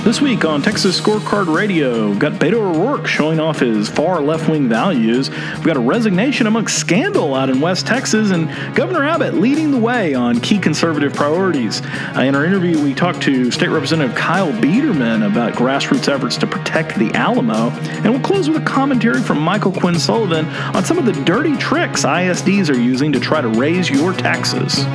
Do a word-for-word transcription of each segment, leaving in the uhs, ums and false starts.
This week on Texas Scorecard Radio, we've got Beto O'Rourke showing off his far left-wing values. We've got a resignation amongst scandal out in West Texas, and Governor Abbott leading the way on key conservative priorities. Uh, in our interview, we talked to State Representative Kyle Biederman about grassroots efforts to protect the Alamo. And we'll close with a commentary from Michael Quinn Sullivan on some of the dirty tricks I S Ds are using to try to raise your taxes.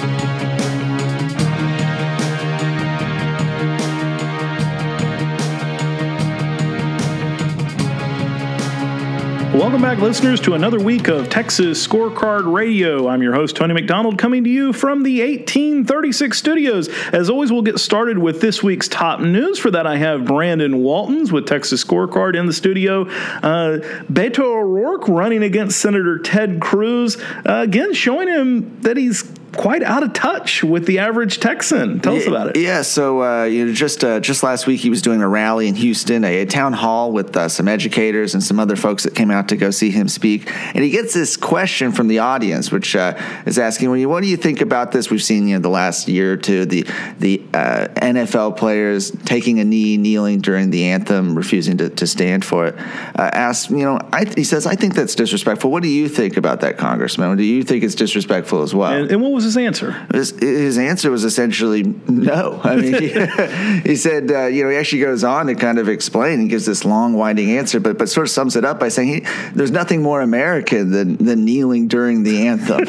Welcome back, listeners, to another week of Texas Scorecard Radio. I'm your host, Tony McDonald, coming to you from the eighteen thirty-six studios. As always, we'll get started with this week's top news. For that, I have Brandon Waltons with Texas Scorecard in the studio. Uh, Beto O'Rourke running against Senator Ted Cruz, uh, again showing him that he's quite out of touch with the average Texan. Tell us about it. Yeah, so uh, you know, just uh, just last week he was doing a rally in Houston, a, a town hall with uh, some educators and some other folks that came out to go see him speak. And he gets this question from the audience, which uh, is asking, well, what do you think about this? We've seen, you know, the last year or two, the the uh, N F L players taking a knee, kneeling during the anthem, refusing to, to stand for it. Uh, asks, you know, I, he says, I think that's disrespectful. What do you think about that, Congressman? Do you think it's disrespectful as well? And, and what was his answer? His, his answer was essentially no. I mean, he, he said, uh, you know, he actually goes on to kind of explain and gives this long, winding answer, but but sort of sums it up by saying he, there's nothing more American than, than kneeling during the anthem.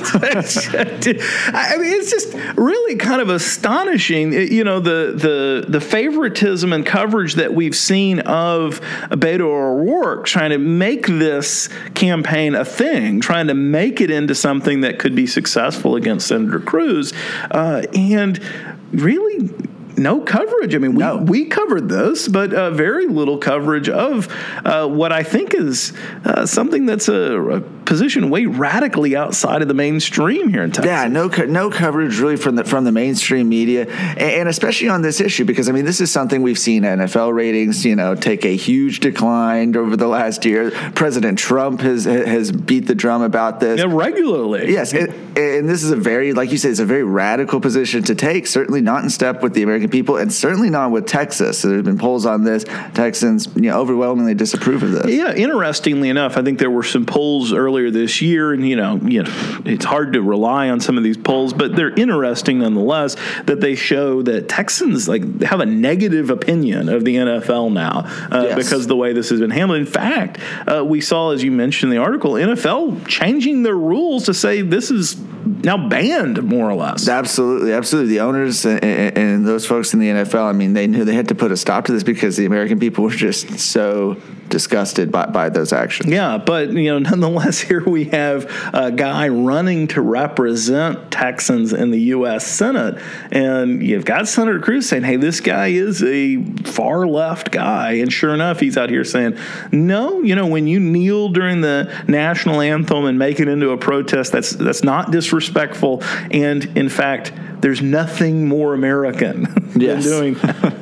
I mean, it's just really kind of astonishing, you know, the the the favoritism and coverage that we've seen of Beto O'Rourke trying to make this campaign a thing, trying to make it into something that could be successful against Senator Cruz, uh, and really no coverage. I mean, we, no. we covered this, but uh, very little coverage of uh, what I think is uh, something that's a, a position way radically outside of the mainstream here in Texas. Yeah, no no coverage really from the from the mainstream media, and, and especially on this issue, because, I mean, this is something we've seen N F L ratings, you know, take a huge decline over the last year. President Trump has has beat the drum about this. Yeah, regularly. Yes, and, and this is a very, like you say, it's a very radical position to take, certainly not in step with the American people, and certainly not with Texas. So there have been polls on this. Texans, you know, overwhelmingly disapprove of this. Yeah, interestingly enough, I think there were some polls earlier this year, and you know, you know, it's hard to rely on some of these polls, but they're interesting nonetheless. That they show that Texans like have a negative opinion of the N F L now uh, yes. because of the way this has been handled. In fact, uh, we saw, as you mentioned in the article, N F L changing their rules to say this is now banned, more or less. Absolutely, absolutely. The owners and, and those folks in the N F L, I mean, they knew they had to put a stop to this because the American people were just so disgusted by, by those actions. Yeah, but, you know, nonetheless, here we have a guy running to represent Texans in the U S Senate, and you've got Senator Cruz saying, hey, this guy is a far left guy, and sure enough, he's out here saying, no, you know, when you kneel during the national anthem and make it into a protest, that's that's not disrespectful, and in fact, there's nothing more American yes. than doing that.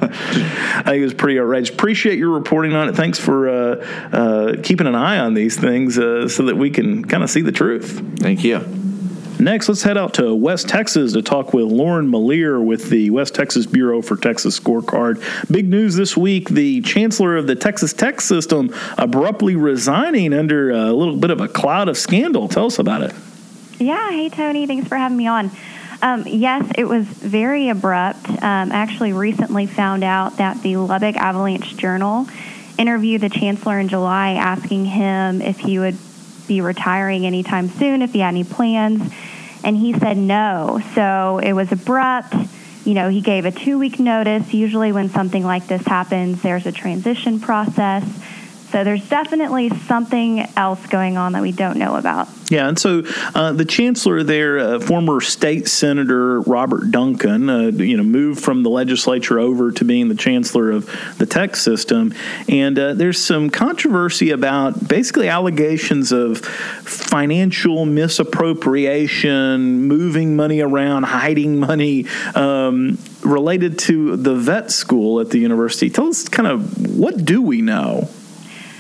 I think it was pretty outrageous. Appreciate your reporting on it. Thanks for uh, uh, keeping an eye on these things uh, so that we can kind of see the truth. Thank you. Next, let's head out to West Texas to talk with Lauren Malier with the West Texas Bureau for Texas Scorecard. Big news this week, the chancellor of the Texas Tech system abruptly resigning under a little bit of a cloud of scandal. Tell us about it. Yeah. Hey, Tony. Thanks for having me on. Um, yes, it was very abrupt. Um, actually recently found out that the Lubbock Avalanche Journal interviewed the chancellor in July asking him if he would be retiring anytime soon, if he had any plans, and he said no. So it was abrupt. You know, he gave a two-week notice. Usually when something like this happens, there's a transition process. So there's definitely something else going on that we don't know about. Yeah, and so uh, the chancellor there, uh, former state senator Robert Duncan, uh, you know, moved from the legislature over to being the chancellor of the tech system. And uh, there's some controversy about basically allegations of financial misappropriation, moving money around, hiding money, um, related to the vet school at the university. Tell us kind of, what do we know?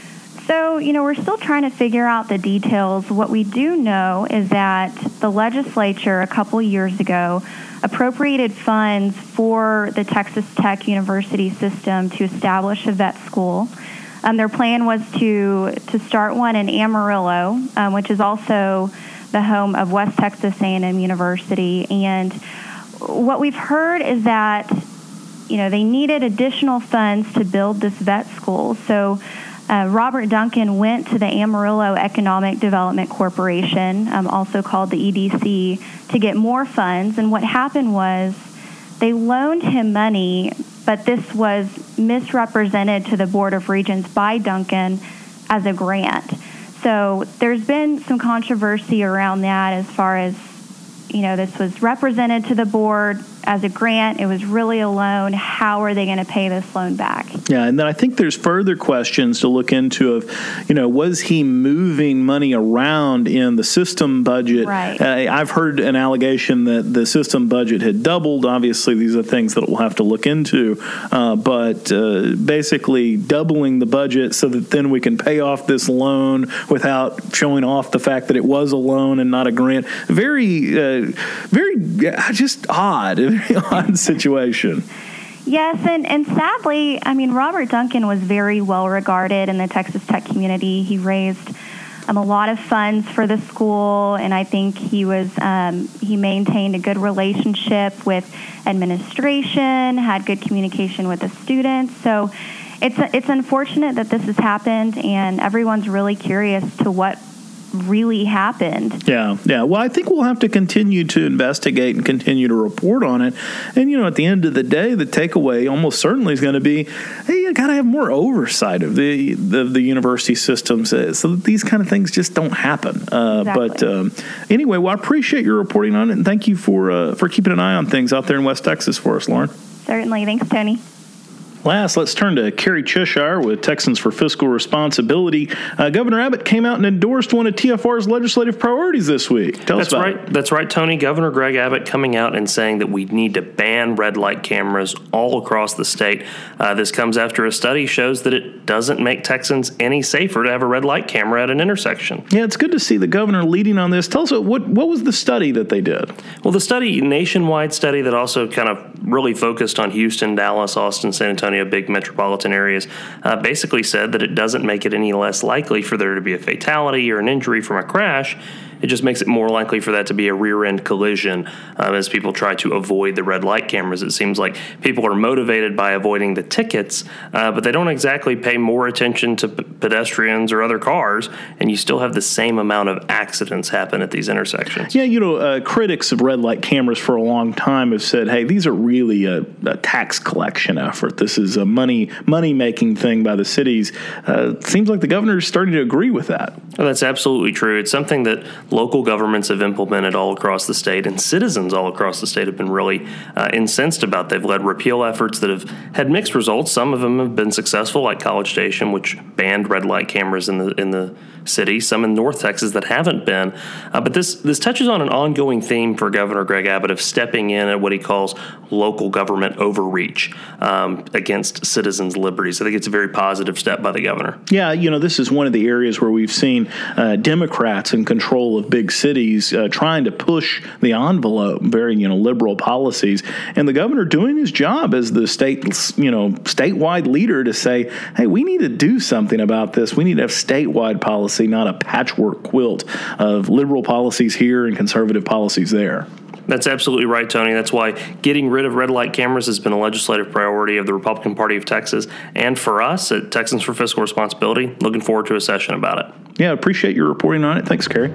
So, you know, we're still trying to figure out the details. What we do know is that the legislature a couple years ago appropriated funds for the Texas Tech University system to establish a vet school. Um, their plan was to to start one in Amarillo, um, which is also the home of West Texas A and M University. And what we've heard is that, you know, they needed additional funds to build this vet school. So uh, Robert Duncan went to the Amarillo Economic Development Corporation, um, also called the E D C, to get more funds. And what happened was they loaned him money, but this was misrepresented to the Board of Regents by Duncan as a grant. So there's been some controversy around that as far as, you know, this was represented to the board as a grant. It was really a loan. How are they going to pay this loan back? Yeah, and then I think there's further questions to look into of, you know, was he moving money around in the system budget? Right. Uh, I've heard an allegation that the system budget had doubled. Obviously, these are things that we'll have to look into. Uh, but uh, basically doubling the budget so that then we can pay off this loan without showing off the fact that it was a loan and not a grant. Very, uh, very, uh, just odd. Very odd situation. Yes, and, and sadly, I mean, Robert Duncan was very well regarded in the Texas Tech community. He raised um, a lot of funds for the school, and I think he was um, he maintained a good relationship with administration, had good communication with the students. So it's it's unfortunate that this has happened, and everyone's really curious to what really happened. Yeah, yeah. Well, I think we'll have to continue to investigate and continue to report on it. And, you know, at the end of the day, the takeaway almost certainly is going to be, hey, you got to have more oversight of the, the the university systems so that these kind of things just don't happen. Uh, exactly. But um, anyway, well, I appreciate your reporting on it, and thank you for uh, for keeping an eye on things out there in West Texas for us, Lauren. Certainly. Thanks, Tony. Last, let's turn to Kerry Cheshire with Texans for Fiscal Responsibility. Uh, Governor Abbott came out and endorsed one of T F R's legislative priorities this week. Tell That's us about right. it. That's right, Tony. Governor Greg Abbott coming out and saying that we need to ban red light cameras all across the state. Uh, this comes after a study shows that it doesn't make Texans any safer to have a red light camera at an intersection. Yeah, it's good to see the governor leading on this. Tell us, what what was the study that they did? Well, the study, nationwide study that also kind of really focused on Houston, Dallas, Austin, San Antonio, big metropolitan areas, uh, basically said that it doesn't make it any less likely for there to be a fatality or an injury from a crash. It just makes it more likely for that to be a rear-end collision um, as people try to avoid the red light cameras. It seems like people are motivated by avoiding the tickets, uh, but they don't exactly pay more attention to p- pedestrians or other cars, and you still have the same amount of accidents happen at these intersections. Yeah, you know, uh, critics of red light cameras for a long time have said, hey, these are really a, a tax collection effort. This is a money, money-making thing by the cities. Uh, seems like the governor is starting to agree with that. Well, that's absolutely true. It's something that local governments have implemented all across the state, and citizens all across the state have been really uh, incensed about. They've led repeal efforts that have had mixed results. Some of them have been successful, like College Station, which banned red light cameras in the in the city. Some in North Texas that haven't been. Uh, but this this touches on an ongoing theme for Governor Greg Abbott of stepping in at what he calls local government overreach um, against citizens' liberties. I think it's a very positive step by the governor. Yeah, you know, this is one of the areas where we've seen uh, Democrats in control of big cities uh, trying to push the envelope, very, you know, liberal policies, and the governor doing his job as the state, you know, statewide leader to say, hey, we need to do something about this. We need to have statewide policy, not a patchwork quilt of liberal policies here and conservative policies there. That's absolutely right, Tony. That's why getting rid of red light cameras has been a legislative priority of the Republican Party of Texas. And for us at Texans for Fiscal Responsibility, looking forward to a session about it. Yeah, appreciate your reporting on it. Thanks, Kerry.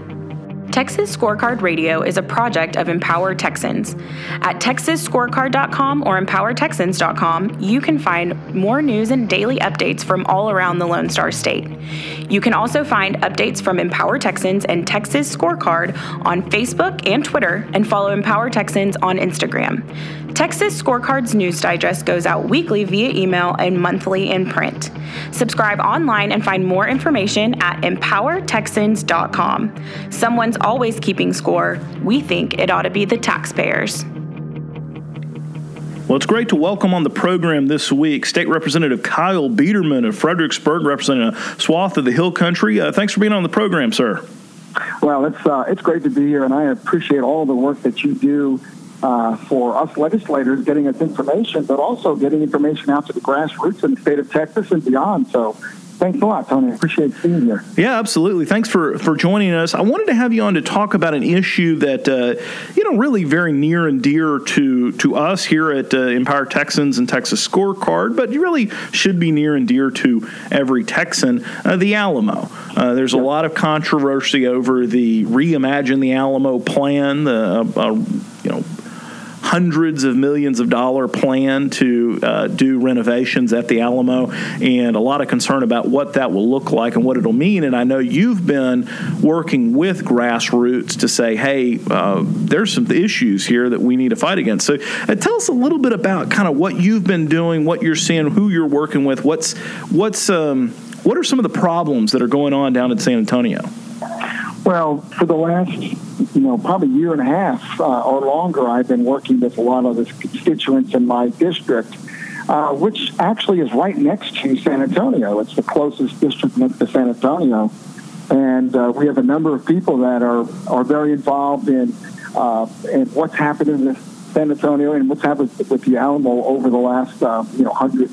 Texas Scorecard Radio is a project of Empower Texans. At texas scorecard dot com or empower texans dot com, you can find more news and daily updates from all around the Lone Star State. You can also find updates from Empower Texans and Texas Scorecard on Facebook and Twitter, and follow Empower Texans on Instagram. Texas Scorecard's news digest goes out weekly via email and monthly in print. Subscribe online and find more information at empower texans dot com. Someone's always keeping score. We think it ought to be the taxpayers. Well, it's great to welcome on the program this week State Representative Kyle Biederman of Fredericksburg, representing a swath of the Hill Country. Uh, thanks for being on the program, sir. Well, it's uh, it's great to be here, and I appreciate all the work that you do uh, for us legislators, getting us information, but also getting information out to the grassroots in the state of Texas and beyond. So thanks a lot, Tony. I appreciate seeing you here. Yeah, absolutely. Thanks for, for joining us. I wanted to have you on to talk about an issue that, uh, you know, really very near and dear to, to us here at uh, Empower Texans and Texas Scorecard, but really should be near and dear to every Texan, uh, the Alamo. Uh, there's a yep. lot of controversy over the Reimagine the Alamo plan, the, uh, uh, you know, hundreds of millions of dollar plan to uh, do renovations at the Alamo, and a lot of concern about what that will look like and what it'll mean. And I know you've been working with grassroots to say, hey, uh, there's some issues here that we need to fight against. So uh, tell us a little bit about kind of what you've been doing, what you're seeing, who you're working with, what's what's um, what are some of the problems that are going on down in San Antonio? Well, for the last, you know, probably year and a half uh, or longer, I've been working with a lot of the constituents in my district, uh, which actually is right next to San Antonio. It's the closest district next to San Antonio. And uh, we have a number of people that are, are very involved in, uh, in what's happened in San Antonio and what's happened with the Alamo over the last, uh, you know, hundred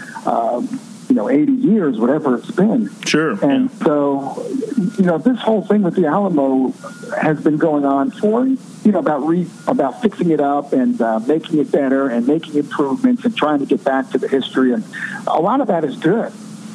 um, you know, eighty years, whatever it's been. Sure. And yeah. so, you know, this whole thing with the Alamo has been going on for, you know, about re, about fixing it up and uh, making it better and making improvements and trying to get back to the history. And a lot of that is good.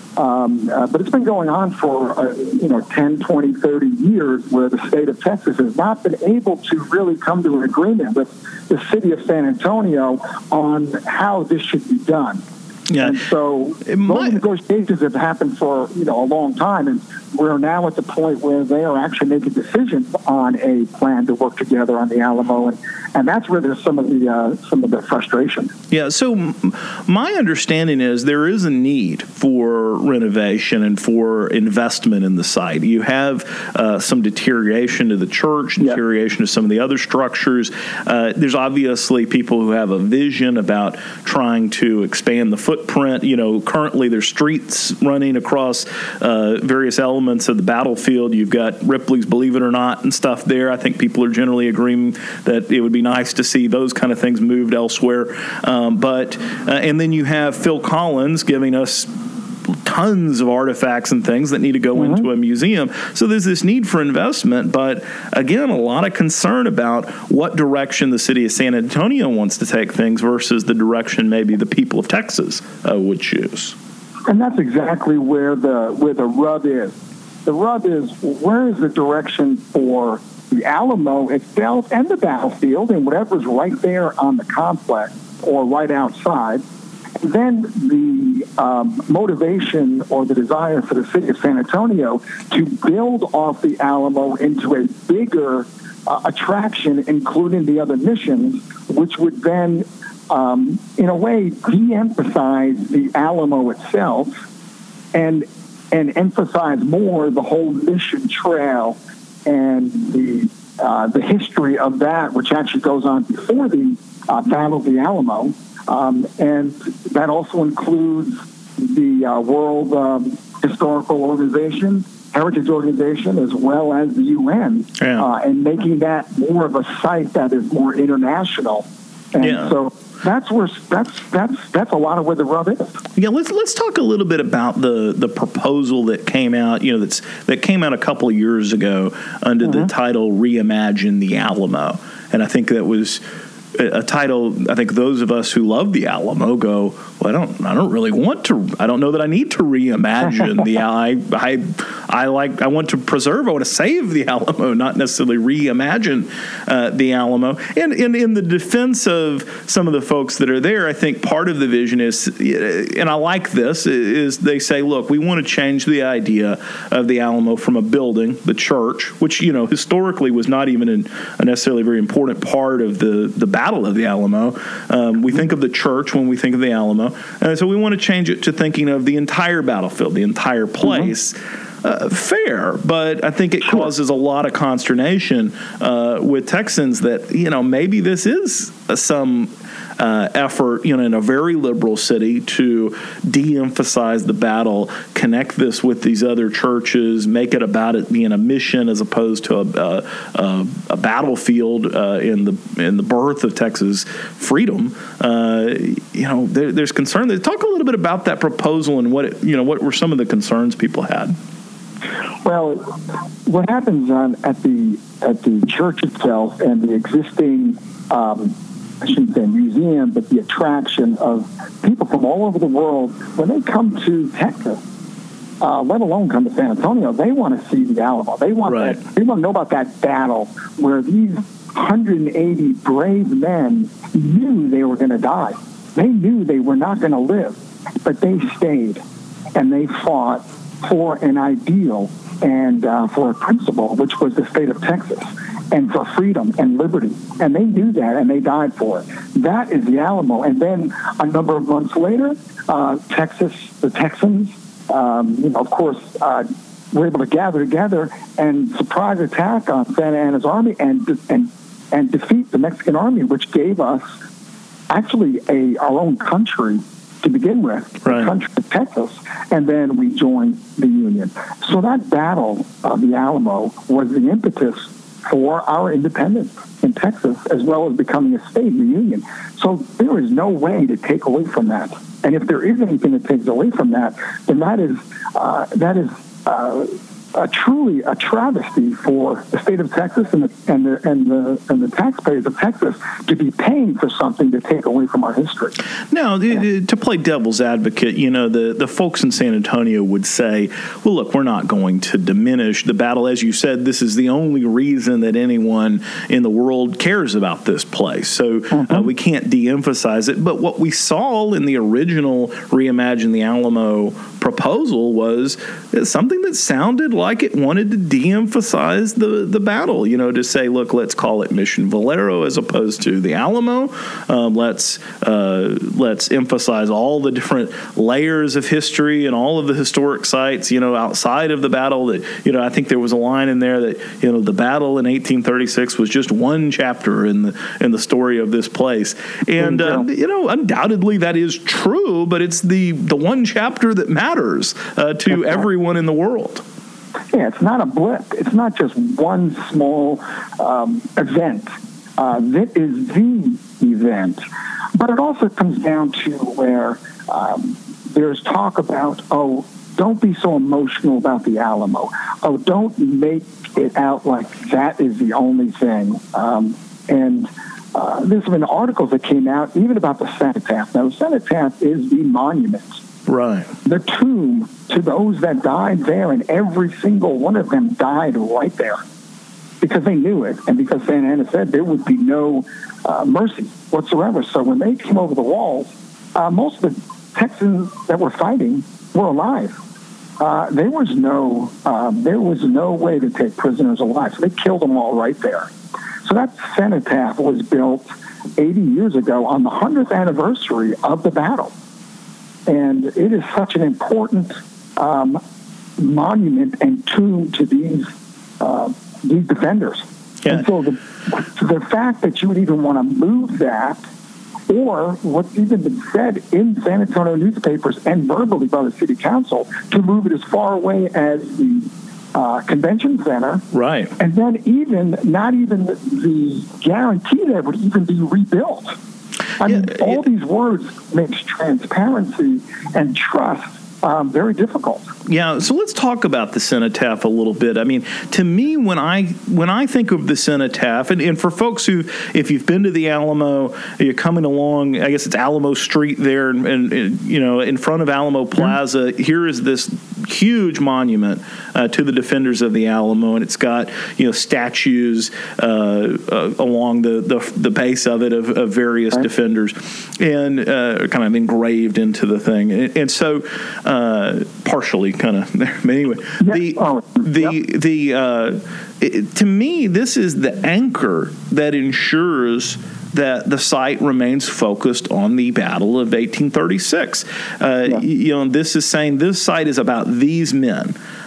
Um, uh, but it's been going on for, uh, you know, ten, twenty, thirty years where the state of Texas has not been able to really come to an agreement with the city of San Antonio on how this should be done. Yeah. And so those negotiations have happened for, you know, a long time, and we're now at the point where they are actually making decisions on a plan to work together on the Alamo, and, and that's where there's some of the uh, some of the frustration. Yeah. So my understanding is there is a need for renovation and for investment in the site. You have uh, some deterioration to the church, deterioration yep. to some of the other structures. Uh, there's obviously people who have a vision about trying to expand the footprint. Footprint, you know, currently there's streets running across uh, various elements of the battlefield. You've got Ripley's Believe It or Not and stuff there. I think people are generally agreeing that it would be nice to see those kind of things moved elsewhere. Um, but, uh, and then you have Phil Collins giving us tons of artifacts and things that need to go mm-hmm. into a museum. So there's this need for investment, but again, a lot of concern about what direction the city of San Antonio wants to take things versus the direction maybe the people of Texas uh, would choose. And that's exactly where the where the rub is. The rub is, where is the direction for the Alamo itself and the battlefield and whatever's right there on the complex or right outside? Then the um, motivation or the desire for the city of San Antonio to build off the Alamo into a bigger uh, attraction, including the other missions, which would then, um, in a way, de-emphasize the Alamo itself and and emphasize more the whole mission trail and the uh, the history of that, which actually goes on before the uh, Battle of the Alamo. Um, and that also includes the uh, World um, Historical Organization, Heritage Organization, as well as the U N, yeah. uh, and making that more of a site that is more international. And yeah. so that's where that's that's that's a lot of where the rub is. Yeah, let's let's talk a little bit about the, the proposal that came out. You know, that's that came out a couple of years ago under mm-hmm. the title "Reimagine the Alamo," and I think that was a title. I think those of us who love the Alamo go, well, I don't, I don't really want to. I don't know that I need to reimagine the. I, I, I like. I want to preserve. I want to save the Alamo, not necessarily reimagine uh, the Alamo. And in in the defense of some of the folks that are there, I think part of the vision is, and I like this, is they say, look, we want to change the idea of the Alamo from a building, the church, which you know historically was not even an, a necessarily very important part of the the Battle of the Alamo. Um, we think of the church when we think of the Alamo. And so we want to change it to thinking of the entire battlefield, the entire place. Mm-hmm. uh, fair, but I think it Sure. causes a lot of consternation uh, with Texans that, you know, maybe this is uh, some uh, effort, you know, in a very liberal city to de-emphasize the battle, connect this with these other churches, make it about it being a mission as opposed to a, a, a, a battlefield uh, in the in the birth of Texas freedom. Uh, you know, there, there's concern. Talk a little bit about that proposal and what it, you know, what were some of the concerns people had. Well, what happens on at the at the church itself and the existing, um, I shouldn't say museum, but the attraction of people from all over the world, when they come to Texas, uh, let alone come to San Antonio, they want to see the Alamo. They want Right. that, they want to know about that battle where these one hundred eighty brave men knew they were going to die. They knew they were not going to live, but they stayed and they fought for an ideal and uh, for a principle, which was the state of Texas, and for freedom and liberty. And they knew that, and they died for it. That is the Alamo. And then a number of months later, uh, Texas, the Texans, um, you know, of course, uh, were able to gather together and surprise attack on Santa Anna's army and and and defeat the Mexican army, which gave us actually a our own country to begin with, Right. the country of Texas, and then we joined the Union. So that battle of the Alamo was the impetus for our independence in Texas, as well as becoming a state in the Union. So there is no way to take away from that. And if there is anything that takes away from that, then that is uh, that is uh, uh, truly a travesty for the state of Texas and the, and the and the and the taxpayers of Texas to be paying for something to take away from our history. Now, yeah. to play devil's advocate, you know, the, the folks in San Antonio would say, well, look, we're not going to diminish the battle. As you said, this is the only reason that anyone in the world cares about this place. So mm-hmm. uh, we can't de-emphasize it. But what we saw in the original Reimagine the Alamo proposal was something that sounded like it wanted to de-emphasize the, the battle, you know, to say, look, let's call it Mission Valero as opposed to the Alamo. Um, let's uh, let's emphasize all the different layers of history and all of the historic sites, you know, outside of the battle. That, you know, I think there was a line in there that, you know, the battle in eighteen thirty-six was just one chapter in the in the story of this place. And, uh, you know, undoubtedly that is true, but it's the, the one chapter that matters uh, to everyone in the world. Yeah, it's not a blip. It's not just one small um, event. Uh, that is the event. But it also comes down to where um, there's talk about, oh, don't be so emotional about the Alamo. Oh, don't make it out like that is the only thing. Um, and uh, there's been articles that came out even about the cenotaph. Now, the cenotaph is the monument. Right. The tomb to those that died there, and every single one of them died right there because they knew it, and because Santa Anna said there would be no uh, mercy whatsoever. So when they came over the walls, uh, most of the Texans that were fighting were alive. Uh, there was no um, there was no way to take prisoners alive, so they killed them all right there. So that cenotaph was built eighty years ago on the hundredth anniversary of the battle. And it is such an important um, monument and tomb to these uh, these defenders. Yeah. And so the, the fact that you would even want to move that, or what's even been said in San Antonio newspapers and verbally by the city council, to move it as far away as the uh, convention center. Right. And then even, not even the, the guarantee that it would even be rebuilt. I mean, Yeah, all it, these words makes transparency and trust um, very difficult. Yeah, so let's talk about the cenotaph a little bit. I mean, to me, when I when I think of the cenotaph, and, and for folks who, if you've been to the Alamo, you're coming along, I guess it's Alamo Street there, and, and, and you know, in front of Alamo Plaza, mm-hmm. here is this huge monument uh, to the defenders of the Alamo, and it's got, you know, statues uh, uh, along the, the the base of it of, of various right. defenders, and uh, kind of engraved into the thing, and, and so uh, partially kind of there. But anyway, yeah. the oh, the yep. the uh, it, to me, this is the anchor that ensures that the site remains focused on the Battle of eighteen thirty-six. Uh, yeah. You know, this is saying this site is about these men.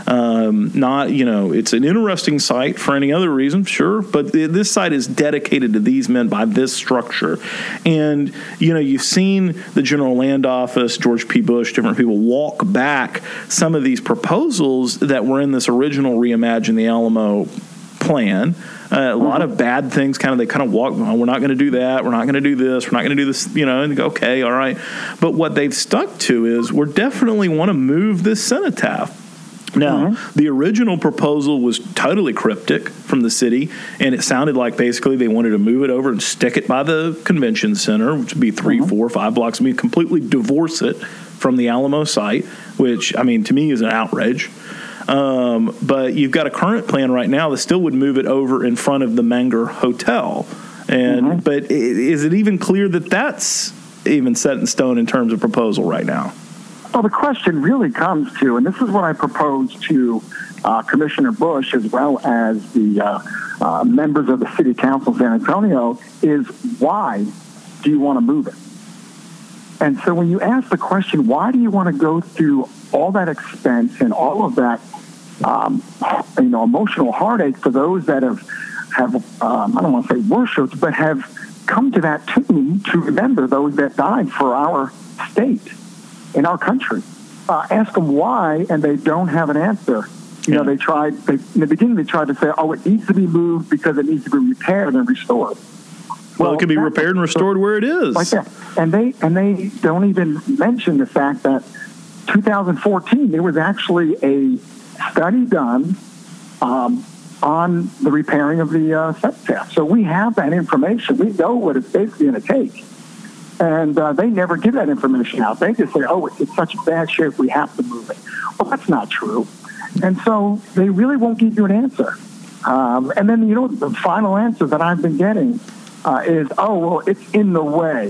Um, not, you know, it's an interesting site for any other reason, sure, but th- this site is dedicated to these men by this structure. And, you know, you've seen the General Land Office, George P. Bush, different people walk back some of these proposals that were in this original Reimagine the Alamo plan. Uh, a lot of bad things, kind of, they kind of walk, oh, we're not going to do that, we're not going to do this, we're not going to do this, you know, and they go, okay, all right. But what they've stuck to is, we definitely want to move this cenotaph. Now, mm-hmm. the original proposal was totally cryptic from the city, and it sounded like basically they wanted to move it over and stick it by the convention center, which would be three, mm-hmm. four, five blocks. I mean, completely divorce it from the Alamo site, which, I mean, to me is an outrage. Um, but you've got a current plan right now that still would move it over in front of the Menger Hotel. And mm-hmm. But is it even clear that that's even set in stone in terms of proposal right now? Well, the question really comes to, and this is what I proposed to uh, Commissioner Bush as well as the uh, uh, members of the City Council of San Antonio, is why do you want to move it? And so when you ask the question, why do you want to go through all that expense and all of that, um, you know, emotional heartache for those that have, have um, I don't want to say worshipped, but have come to that tomb to remember those that died for our state, in our country? Uh, ask them why, and they don't have an answer. You know, they tried, they, in the beginning they tried to say, oh, it needs to be moved because it needs to be repaired and restored. Well, well it can be repaired and restored where it is. Like that. And they, and they don't even mention the fact that two thousand fourteen, there was actually a study done um, on the repairing of the uh, cenotaph. So we have that information. We know what it's basically going to take. And uh, they never give that information out. They just say, oh, it's in such bad shape, we have to move it. Well, that's not true. And so they really won't give you an answer. Um, and then, you know, the final answer that I've been getting uh, is, oh, well, it's in the way.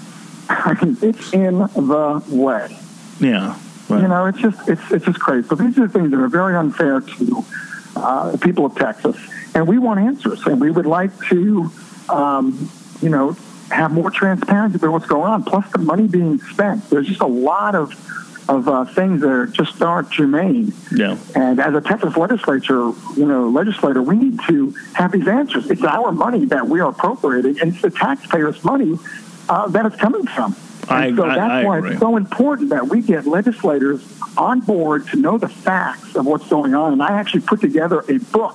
I mean, it's in the way. Yeah. Right. You know, it's just it's it's just crazy. So these are things that are very unfair to uh, the people of Texas. And we want answers. And we would like to, um, you know, have more transparency about what's going on, plus the money being spent. There's just a lot of of uh, things that are just aren't germane. Yeah. And as a Texas legislature, you know, legislator, we need to have these answers. It's our money that we are appropriating, and it's the taxpayers' money uh, that it's coming from. I, and so that's I, I why agree. it's so important that we get legislators on board to know the facts of what's going on. And I actually put together a book,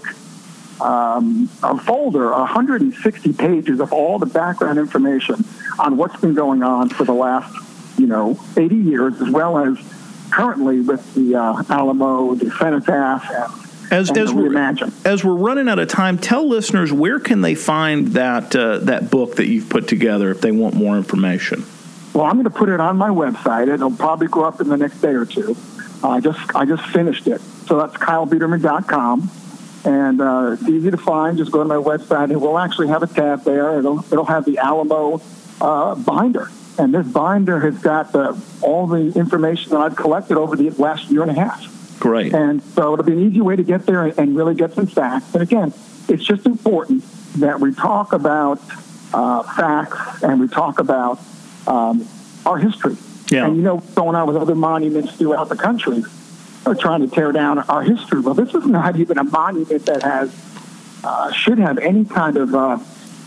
Um, a folder, one hundred sixty pages of all the background information on what's been going on for the last, you know, eighty years, as well as currently with the uh, Alamo, the cenotaph, and, as, and as, the we're, Reimagine. as we're running out of time, tell listeners, where can they find that uh, that book that you've put together if they want more information? Well, I'm going to put it on my website. It'll probably go up in the next day or two. Uh, I just I just finished it. So that's Kyle Biederman dot com. And uh, it's easy to find. Just go to my website, and we'll actually have a tab there. It'll it'll have the Alamo uh, binder, and this binder has got the, all the information that I've collected over the last year and a half. Great. And so it'll be an easy way to get there and, and really get some facts. And again, it's just important that we talk about uh, facts and we talk about um, our history. Yeah. And you know what's going on with other monuments throughout the country. Are trying to tear down our history. Well, this is not even a monument that has uh, should have any kind of uh,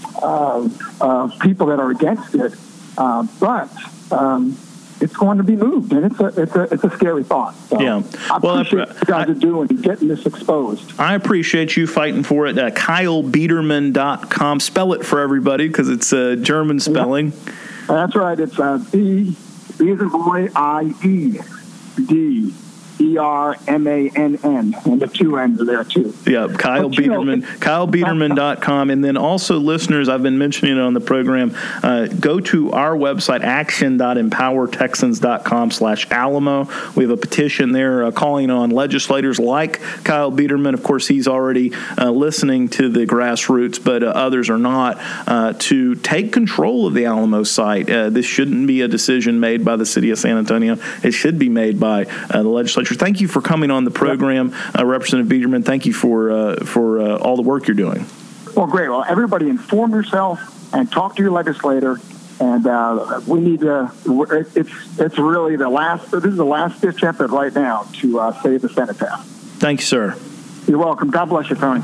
uh, uh, people that are against it, uh, but um, it's going to be moved, and it's a it's a it's a scary thought. So yeah, I well, appreciate what you guys I, are doing and getting this exposed. I appreciate you fighting for it. Uh, Kyle Biederman dot com. Spell it for everybody because it's a uh, German spelling. Yeah. That's right. It's uh, B B as in boy I E D. E R M A N N, and the two N's are there, too. Yeah, Kyle Biederman, Kyle Biederman dot com. And then also, listeners, I've been mentioning it on the program, uh, go to our website, action dot empower texans dot com slash Alamo. We have a petition there uh, calling on legislators like Kyle Biederman. Of course, he's already uh, listening to the grassroots, but uh, others are not, uh, to take control of the Alamo site. Uh, this shouldn't be a decision made by the city of San Antonio. It should be made by uh, the legislature. Thank you for coming on the program, uh, Representative Biederman. Thank you for uh, for uh, all the work you're doing. Well, great. Well, everybody inform yourself and talk to your legislator. And uh, we need to, it's it's really the last, this is the last ditch effort right now to uh, save the cenotaph. Thank you, sir. You're welcome. God bless you, Tony.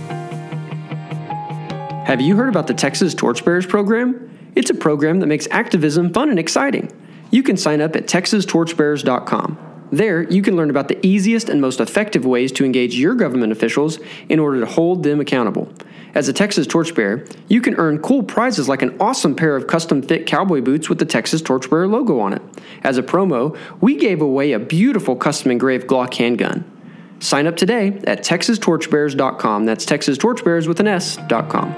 Have you heard about the Texas Torchbearers program? It's a program that makes activism fun and exciting. You can sign up at texas torchbearers dot com. There, you can learn about the easiest and most effective ways to engage your government officials in order to hold them accountable. As a Texas Torchbearer, you can earn cool prizes like an awesome pair of custom-fit cowboy boots with the Texas Torchbearer logo on it. As a promo, we gave away a beautiful custom-engraved Glock handgun. Sign up today at texas torchbearers dot com. That's Texas Torchbearers with an S dot com.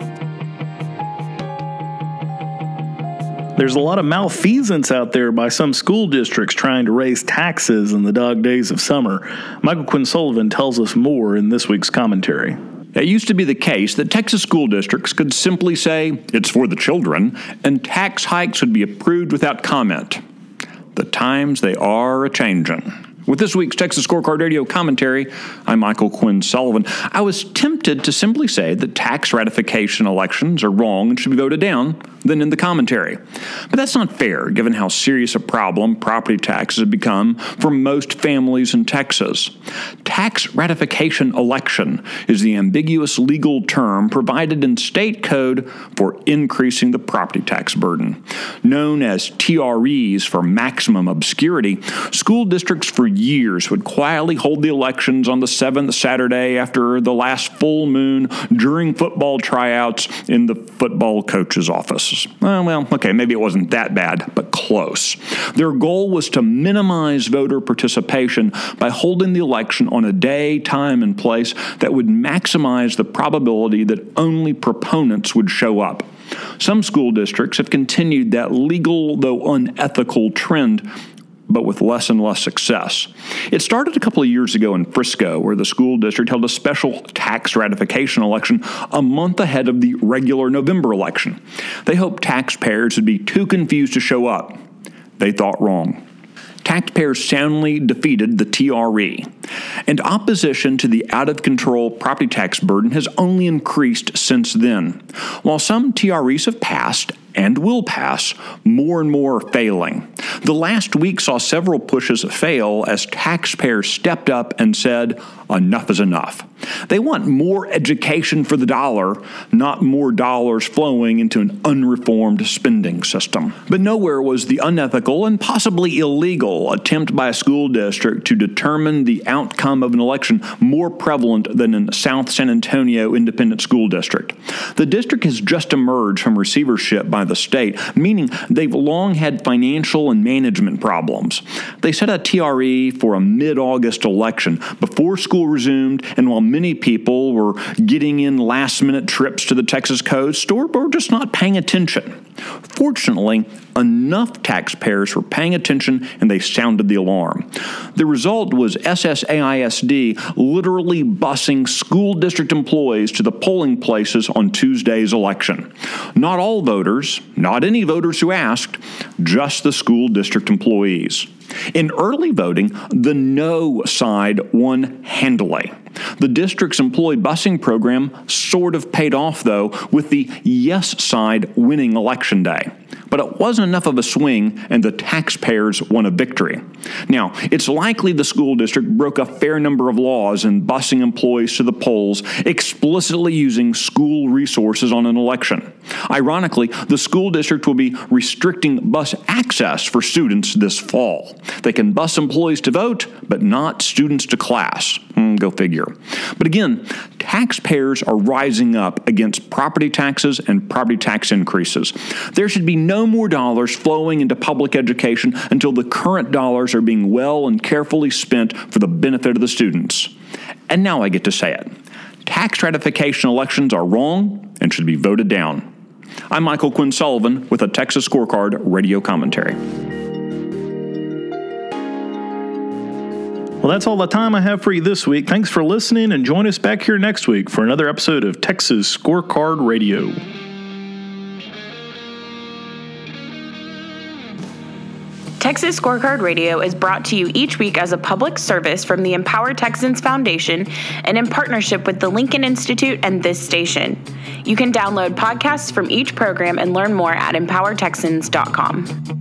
There's a lot of malfeasance out there by some school districts trying to raise taxes in the dog days of summer. Michael Quinn Sullivan tells us more in this week's commentary. It used to be the case that Texas school districts could simply say, it's for the children, and tax hikes would be approved without comment. The times they are a-changin'. With this week's Texas Scorecard Radio commentary, I'm Michael Quinn Sullivan. I was tempted to simply say that tax ratification elections are wrong and should be voted down, then in the commentary. But that's not fair, given how serious a problem property taxes have become for most families in Texas. Tax ratification election is the ambiguous legal term provided in state code for increasing the property tax burden. Known as T R Es for maximum obscurity, school districts for years would quietly hold the elections on the seventh Saturday after the last full moon during football tryouts in the football coach's office. Uh, well, okay, maybe it wasn't that bad, but close. Their goal was to minimize voter participation by holding the election on a day, time, and place that would maximize the probability that only proponents would show up. Some school districts have continued that legal, though unethical, trend, but with less and less success. It started a couple of years ago in Frisco, where the school district held a special tax ratification election a month ahead of the regular November election. They hoped taxpayers would be too confused to show up. They thought wrong. Taxpayers soundly defeated the T R E, and opposition to the out-of-control property tax burden has only increased since then. While some T R Es have passed, and will pass, more and more are failing. The last week saw several pushes fail as taxpayers stepped up and said, enough is enough. They want more education for the dollar, not more dollars flowing into an unreformed spending system. But nowhere was the unethical and possibly illegal attempt by a school district to determine the outcome of an election more prevalent than in South San Antonio Independent School District. The district has just emerged from receivership by the state, meaning they've long had financial and management problems. They set a T R E for a mid-August election before school resumed, and while many people were getting in last-minute trips to the Texas coast or were just not paying attention. Fortunately, enough taxpayers were paying attention and they sounded the alarm. The result was S S A I S D literally busing school district employees to the polling places on Tuesday's election. Not all voters, not any voters who asked, just the school district employees. In early voting, the no side won handily. The district's employee busing program sort of paid off, though, with the yes side winning Election Day. But it wasn't enough of a swing, and the taxpayers won a victory. Now, it's likely the school district broke a fair number of laws in busing employees to the polls, explicitly using school resources on an election. Ironically, the school district will be restricting bus access for students this fall. They can bus employees to vote, but not students to class. Mm, go figure. But again, taxpayers are rising up against property taxes and property tax increases. There should be no more dollars flowing into public education until the current dollars are being well and carefully spent for the benefit of the students. And now I get to say it. Tax ratification elections are wrong and should be voted down. I'm Michael Quinn Sullivan with a Texas Scorecard Radio commentary. Well, that's all the time I have for you this week. Thanks for listening, and join us back here next week for another episode of Texas Scorecard Radio. Texas Scorecard Radio is brought to you each week as a public service from the Empower Texans Foundation and in partnership with the Lincoln Institute and this station. You can download podcasts from each program and learn more at empower texans dot com.